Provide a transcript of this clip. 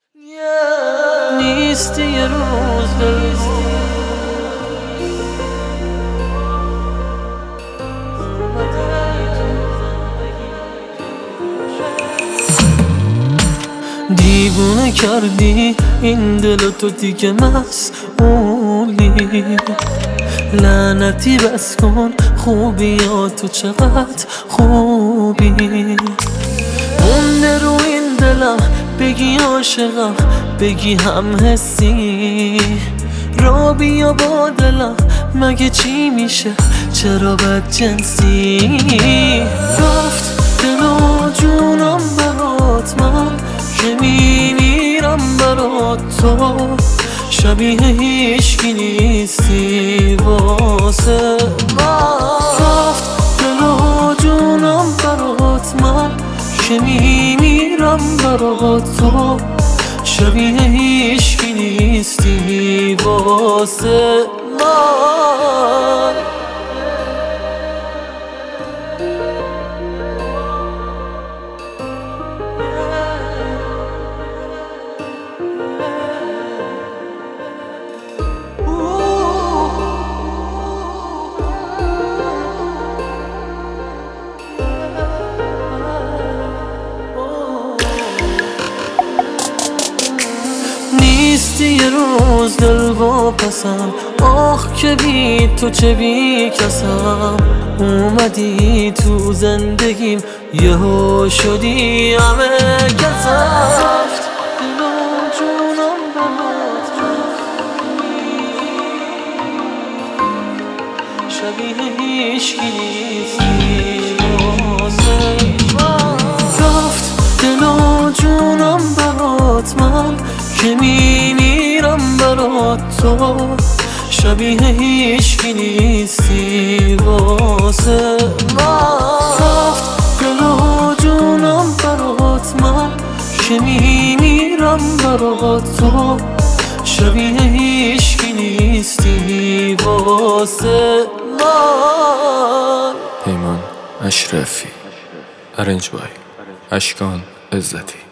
نیستی یه روز دیوونه کردی این دل تو دیگه مسئولی لعنتی بس کن خوبیاتو چقدر خوبی مونده رو این دلم بگی عاشقم بگی هم حسی را بیا با دلم مگه چی میشه چرا بد جنسی رفت دل و جونم برات من که میمیرم برات تو شبیه هیچکی نیستی واسه من رفت دل و جونم برات من که میمیرم برات تو شبیه هیچکی نیستی واسه من نیستی یه روز دل واپسم آخ که بی تو چه بی کسم اومدی تو زندگیم یهو شدی همه کسم دل و جونم برات شبیه هیچکی نیستی واسه من رفت دل و جونم برات من که میمیرم برات تو شبیه هیچکی نیستی واسه من رفت دل و جونم برات من که میمیرم برات تو شبیه هیچکی نیستی واسه من. پیمان اشرفی، ارنج بای اشکان عزتی.